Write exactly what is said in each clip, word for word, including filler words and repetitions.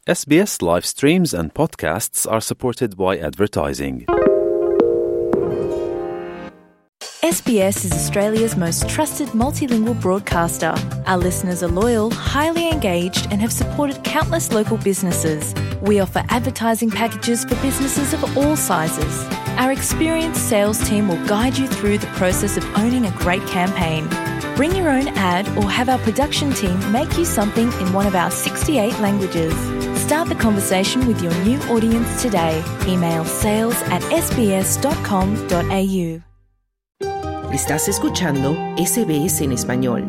S B S live streams and podcasts are supported by advertising. S B S is Australia's most trusted multilingual broadcaster. Our listeners are loyal, highly engaged, and have supported countless local businesses. We offer advertising packages for businesses of all sizes. Our experienced sales team will guide you through the process of owning a great campaign. Bring your own ad or have our production team make you something in one of our sixty-eight languages. Start the conversation with your new audience today. Email sales at s b s dot com dot a u. Estás escuchando S B S en español.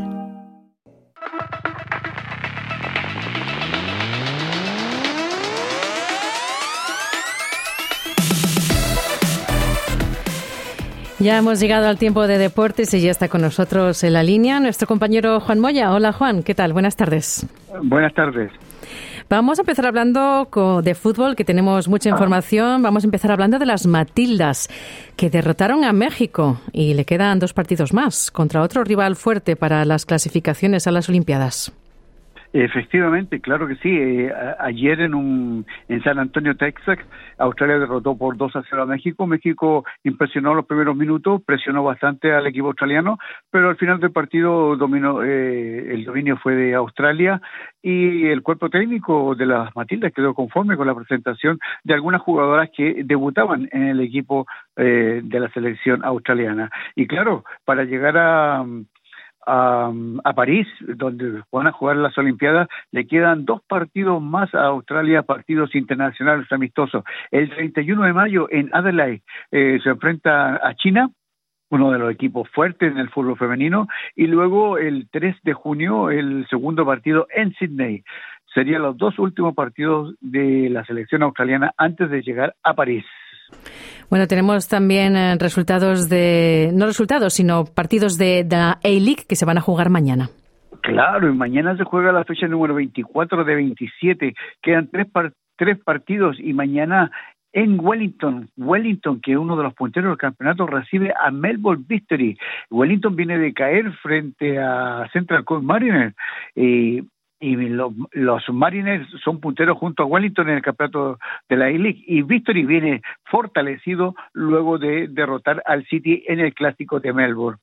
Ya hemos llegado al tiempo de deportes y ya está con nosotros en la línea nuestro compañero Juan Moya. Hola Juan, ¿qué tal? Buenas tardes. Buenas tardes. Vamos a empezar hablando de fútbol, que tenemos mucha información. Vamos a empezar hablando de las Matildas, que derrotaron a México y le quedan dos partidos más contra otro rival fuerte para las clasificaciones a las Olimpiadas. Efectivamente, claro que sí. Eh, a, ayer en un en San Antonio, Texas, Australia derrotó por dos a cero a México. México impresionó los primeros minutos, presionó bastante al equipo australiano, pero al final del partido dominó, eh, el dominio fue de Australia y el cuerpo técnico de las Matildas quedó conforme con la presentación de algunas jugadoras que debutaban en el equipo eh, de la selección australiana. Y claro, para llegar a A, a París, donde van a jugar las Olimpiadas, le quedan dos partidos más a Australia, partidos internacionales amistosos. El treinta y uno de mayo en Adelaide eh, se enfrenta a China, uno de los equipos fuertes en el fútbol femenino, y luego el tres de junio el segundo partido en Sydney. Serían los dos últimos partidos de la selección australiana antes de llegar a París. Bueno, tenemos también eh, resultados de, no resultados, sino partidos de, de la A-League que se van a jugar mañana. Claro, y mañana se juega la fecha número veinticuatro de veintisiete. Quedan tres, par- tres partidos y mañana en Wellington, Wellington, que es uno de los punteros del campeonato, recibe a Melbourne Victory. Wellington viene de caer frente a Central Coast Mariners. Eh, y los, los Mariners son punteros junto a Wellington en el campeonato de la A-League, y Victory viene fortalecido luego de derrotar al City en el clásico de Melbourne.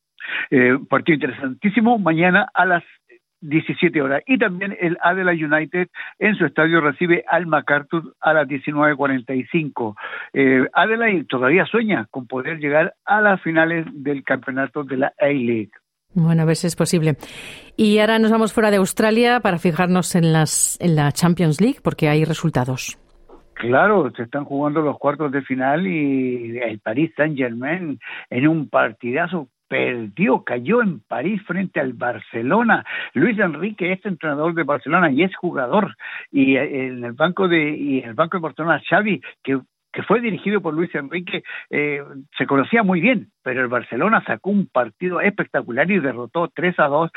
Eh, partido interesantísimo mañana a las diecisiete horas, y también el Adelaide United en su estadio recibe al MacArthur a las diecinueve cuarenta y cinco. Eh, Adelaide todavía sueña con poder llegar a las finales del campeonato de la A-League. Bueno, a ver si es posible. Y ahora nos vamos fuera de Australia para fijarnos en las en la Champions League, porque hay resultados. Claro, se están jugando los cuartos de final y el Paris Saint-Germain en un partidazo perdió, cayó en París frente al Barcelona. Luis Enrique es entrenador de Barcelona y es jugador, y en el banco de y en el banco de Barcelona Xavi, que que fue dirigido por Luis Enrique, eh, se conocía muy bien, pero el Barcelona sacó un partido espectacular y derrotó tres a dos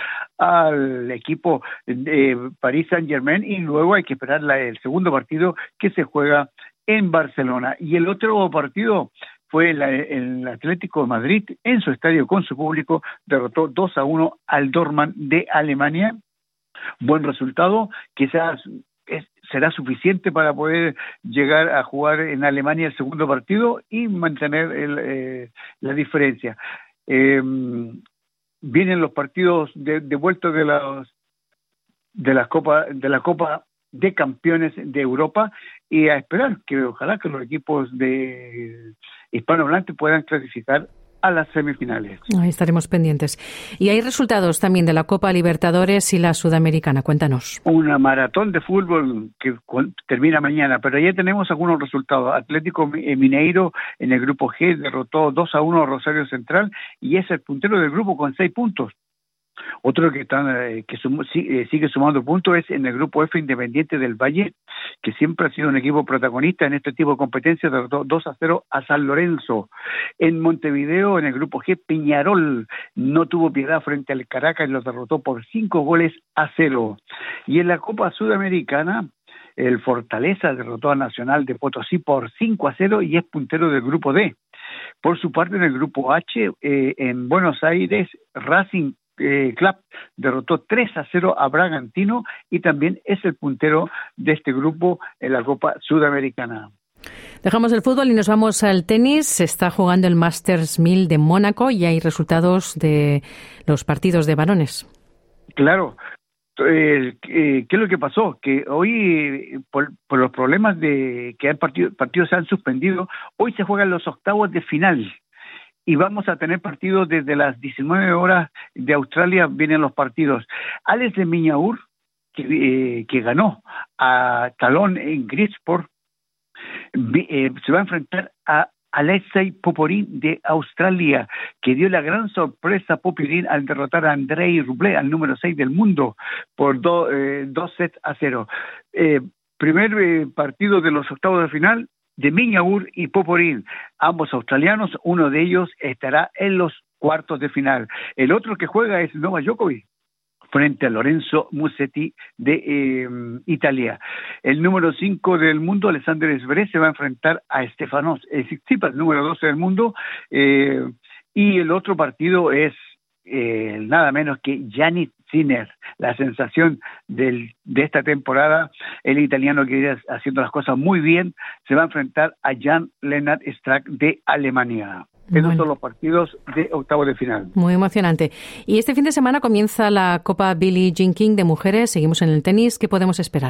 al equipo de Paris Saint-Germain, y luego hay que esperar la, el segundo partido que se juega en Barcelona. Y el otro partido fue la, el Atlético de Madrid en su estadio con su público, derrotó dos a uno al Dortmund de Alemania. Buen resultado, quizás es, será suficiente para poder llegar a jugar en Alemania el segundo partido y mantener el, eh, la diferencia. Eh, vienen los partidos de, de vuelta de las de la Copa de la Copa de Campeones de Europa, y a esperar que ojalá que los equipos de hispanohablantes puedan clasificar a las semifinales. Ahí estaremos pendientes. Y hay resultados también de la Copa Libertadores y la Sudamericana. Cuéntanos. Una maratón de fútbol que termina mañana, pero ya tenemos algunos resultados. Atlético Mineiro en el grupo G derrotó dos a uno a Rosario Central y es el puntero del grupo con seis puntos. Otro que está eh, que sum, sigue, sigue sumando puntos es en el grupo F, Independiente del Valle, que siempre ha sido un equipo protagonista en este tipo de competencias, derrotó dos a cero a San Lorenzo. En Montevideo, en el grupo G, Peñarol no tuvo piedad frente al Caracas y los derrotó por cinco goles a cero. Y en la Copa Sudamericana, el Fortaleza derrotó a Nacional de Potosí por cinco a cero y es puntero del grupo D. Por su parte, en el grupo H, eh, en Buenos Aires, Racing eh, Club derrotó tres a cero a Bragantino y también es el puntero de este grupo en la Copa Sudamericana. Dejamos el fútbol y nos vamos al tenis. Se está jugando el Masters mil de Mónaco y hay resultados de los partidos de varones. Claro. Eh, eh, ¿Qué es lo que pasó? Que hoy, por, por los problemas de que el partido, partidos se han suspendido, hoy se juegan los octavos de final. Y vamos a tener partidos desde las diecinueve horas de Australia, vienen los partidos. Alex de Minaur, que, eh, que ganó a Talón en Greensport, eh, se va a enfrentar a Alexei Popyrin de Australia, que dio la gran sorpresa a Popyrin al derrotar a Andrei Rublev, al número seis del mundo, por do, eh, dos sets a cero. Eh, primer eh, partido de los octavos de final, de Minaur y Popyrin, ambos australianos, uno de ellos estará en los cuartos de final. El otro que juega es Novak Djokovic, frente a Lorenzo Musetti de eh, Italia. El número cinco del mundo, Alexander Zverev, se va a enfrentar a Stefanos Tsitsipas, número doce del mundo, eh, y el otro partido es eh, nada menos que Jannik Sinner, la sensación del, de esta temporada, el italiano que viene haciendo las cosas muy bien, se va a enfrentar a Jan-Lennart Strack de Alemania. Esos bueno. son los partidos de octavos de final. Muy emocionante. Y este fin de semana comienza la Copa Billie Jean King de mujeres. Seguimos en el tenis. ¿Qué podemos esperar?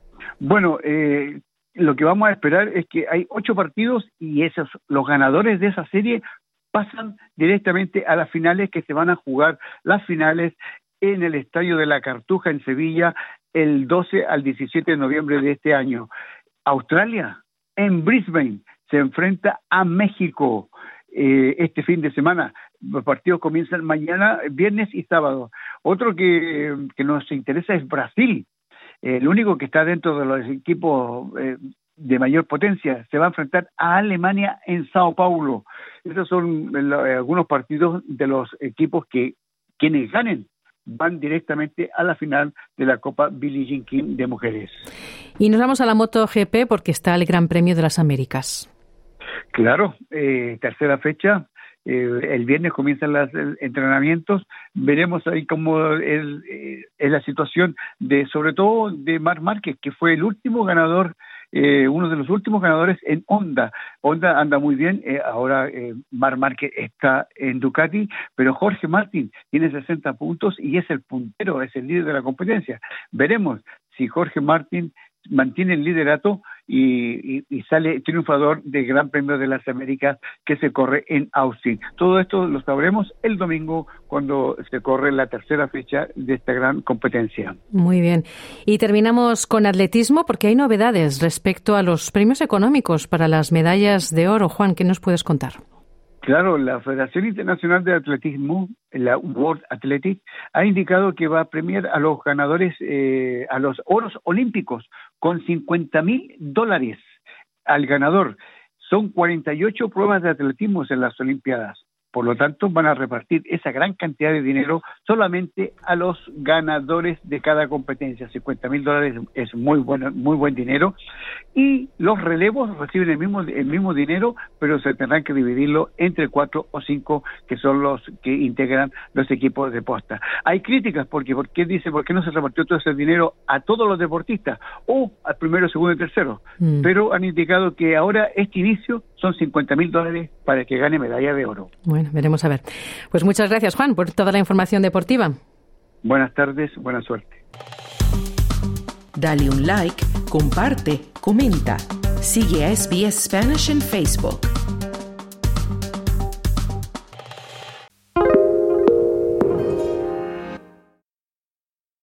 Bueno, eh, lo que vamos a esperar es que hay ocho partidos y esos los ganadores de esa serie pasan directamente a las finales, que se van a jugar las finales en el Estadio de la Cartuja en Sevilla el doce al diecisiete de noviembre de este año. Australia, en Brisbane, se enfrenta a México. Eh, este fin de semana. Los partidos comienzan mañana, viernes y sábado. Otro que, que nos interesa es Brasil, eh, el único que está dentro de los equipos eh, de mayor potencia. Se va a enfrentar a Alemania en Sao Paulo. Esos son eh, algunos partidos de los equipos que quienes ganen van directamente a la final de la Copa Billie Jean King de mujeres. Y nos vamos a la MotoGP porque está el Gran Premio de las Américas. Claro, eh, tercera fecha, eh, el viernes comienzan los entrenamientos, veremos ahí cómo es, eh, es la situación de, sobre todo de Marc Márquez, que fue el último ganador, eh, uno de los últimos ganadores en Honda. Honda anda muy bien, eh, ahora eh, Marc Márquez está en Ducati, pero Jorge Martín tiene sesenta puntos y es el puntero, es el líder de la competencia. Veremos si Jorge Martín mantiene el liderato y, y, y sale triunfador del Gran Premio de las Américas que se corre en Austin. Todo esto lo sabremos el domingo cuando se corre la tercera fecha de esta gran competencia. Muy bien. Y terminamos con atletismo porque hay novedades respecto a los premios económicos para las medallas de oro. Juan, ¿qué nos puedes contar? Claro, la Federación Internacional de Atletismo, la World Athletics, ha indicado que va a premiar a los ganadores, eh, a los oros olímpicos, con cincuenta mil dólares al ganador. Son cuarenta y ocho pruebas de atletismo en las Olimpiadas. Por lo tanto, van a repartir esa gran cantidad de dinero solamente a los ganadores de cada competencia. cincuenta mil dólares es muy bueno, muy buen dinero. Y los relevos reciben el mismo, el mismo dinero, pero se tendrán que dividirlo entre cuatro o cinco, que son los que integran los equipos de posta. Hay críticas porque, ¿por qué dice, por qué no se repartió todo ese dinero a todos los deportistas o al primero, segundo y tercero? Mm. Pero han indicado que ahora este inicio son cincuenta mil dólares para el que gane medalla de oro. Bueno, veremos a ver. Pues muchas gracias, Juan, por toda la información deportiva. Buenas tardes, buena suerte. Dale un like, comparte, comenta. Sigue a S B S Spanish en Facebook.